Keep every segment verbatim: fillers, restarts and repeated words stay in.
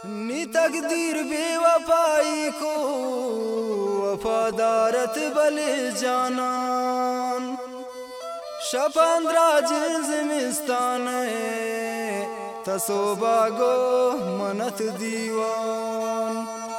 नी तकदीर बेवफाई को वफादारत बले जानान शपांद्राज जिमिस्तान तसोबागो मनत दीवान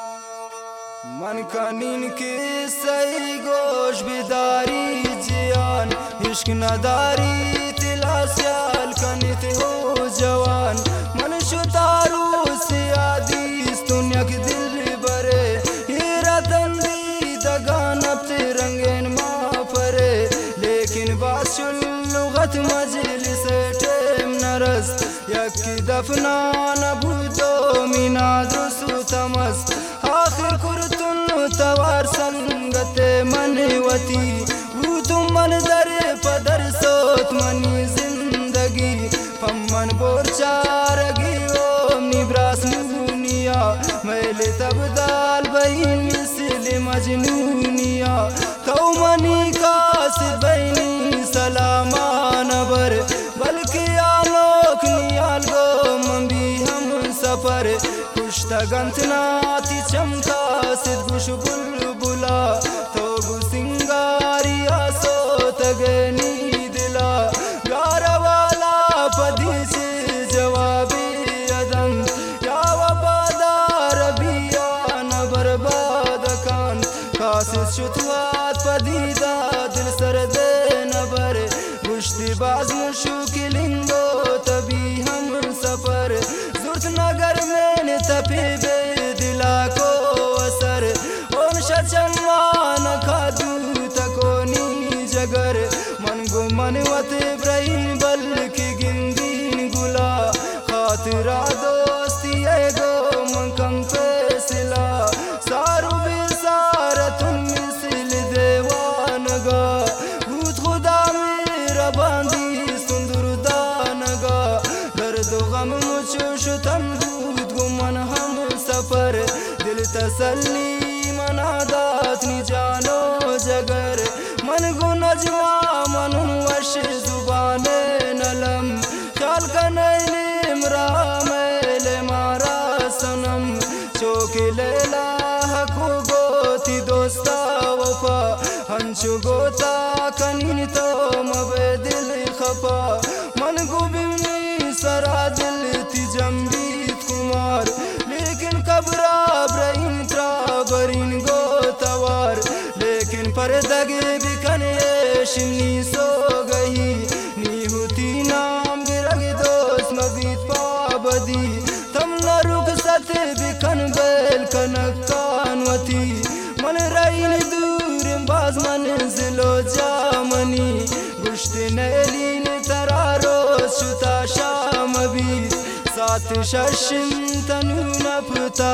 मन का नीन के सही गोश बिदारी जियान इश्क नदारी तिला स्याल कनित हो जवान मन शुतारू से आदीस दुनिया के दिल बरे हीरा तंदी दगान अब रंगेन माँ परे लेकिन बाशुल लुगत मजलिस टेम नरस यकी दफना नबूदो मीना दुसु तमस आखिर कुरतुन तवार संगते मनवती वो तुम मन दरे पदर सोत मनी जिंदगी पम्मन बोर चारगी ओ निब्रास मुनिया मैले तब दाल बहिन मिसले मजनूनिया तो मनी कास बहनी सलामान बर बल्कि आलोक नियाल गो मंबी हम सफर कुछ तगंतना ती चमका सिद्ध गुश बुलबुला तो गु सिंगारिया सो तगनी दिला गारा वाला पदी से जवाबी अदम या वफादार बिया न बर्बाद कान कासिद शुतवात पदीदा दिल सरदे न बर गुश्ती बाज मुशुकिलिंगो तभी हम सफर जुर्त नगर में तपे बे दिला को असर ओम शचम्मान खादू तकोनी जगर मन गो मनवत इब्राहिम बल्कि गिंदीन गुला खातिरा दोस्ती है गो मंकम पे सिला सारू बिसारतुन मिसल देवान गा भूत खुदा मेरा बांदी सुंदर दान गा दर्द गम मुझो शुतम दूध गुमन हम सफर दिल तसल्ली मनादात नि जानो जगर मन गु नजमा मन वश जुबाने नलम ख्याल कनैल इमराम ले मारा सनम चौके लेला हकु गोती दोस्ता वफा हंचु गोता कनीन तो मबे दिल खपा मन गु बिमनी सरा दिल ती जम्बीत कुमार लेकिन कब्रा ब्रहीन त्राबरीन गो तवार लेकिन पर दगे बिकन ये शिमनी सो गई नी होती नाम गिरग दोस्त मबीत पाबदी तम न रुक सते बिकन बैल कनक कानवती मन रईन दूर बाज मंजिलो जामनी गुश्त नैलीन तरारो शुता शाम भी सात शशिम तनु नफता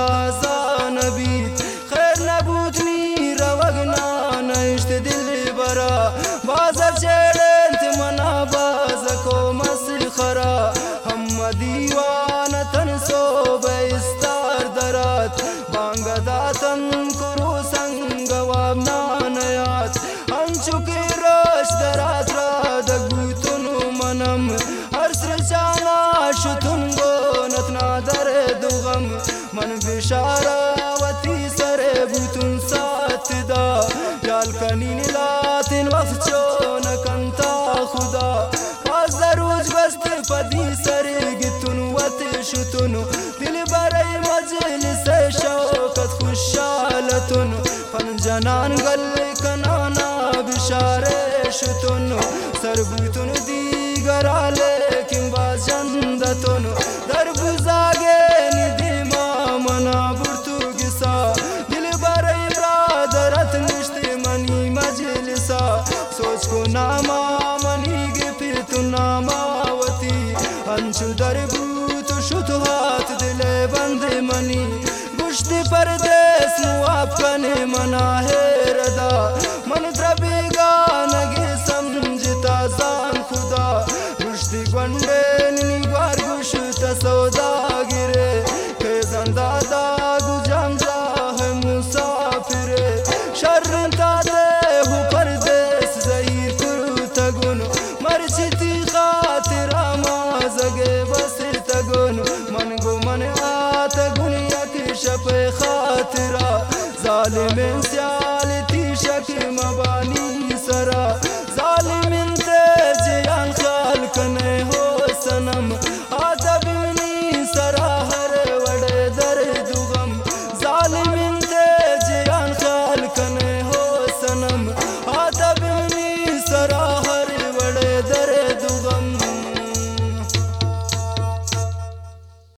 जानबी खैर नबूतनी रवगना नष्ट दिल बरा बाज चेड़ेंत मना बाज को मसखरा हम दीवान तन सो बेस्तार दरात बांगदातन कुरु संगवाब नानयात अंचुके रोश दरात राद गुतुनु मनम हर सृचाना शुतुन गो नतना दर दुगम मन बिशारावती सरे बुतुन सातदा याल कनीन लातिन वक्त चोन कंता खुदा पास दरूज बस्त पदी सरे गितुन वत शुतुन दिल बरई मजलिस शौकत खुशालतुन पन जनान गल कनाना बिशारे शुतुन सरबुतुन दीगराले किंबा जंदतुन दरबुजागे निधि मना बुर्तुगिसा दिल बरई ब्रादरत निश्ते मनी मजलिसा सोच को नामा मनी गे फिर तु नामावती अंशु दरबूत शुत हाथ दिले बंद मनी गुश्ती परदेस मुआफ कने मना है रदा मन द्रबेगा नगे समझता जान खुदा गुश्ती गंडे निवार गुश तसौदा गिरे खेजन दादा गुजाम जा है मुसाफिरे शर्रन ताते हु परदेस जहीर कुरु तगुन मरचिती खातिर आमा जगे बसर तगुन मन गो मन आत गुनी शप खातरा जालिम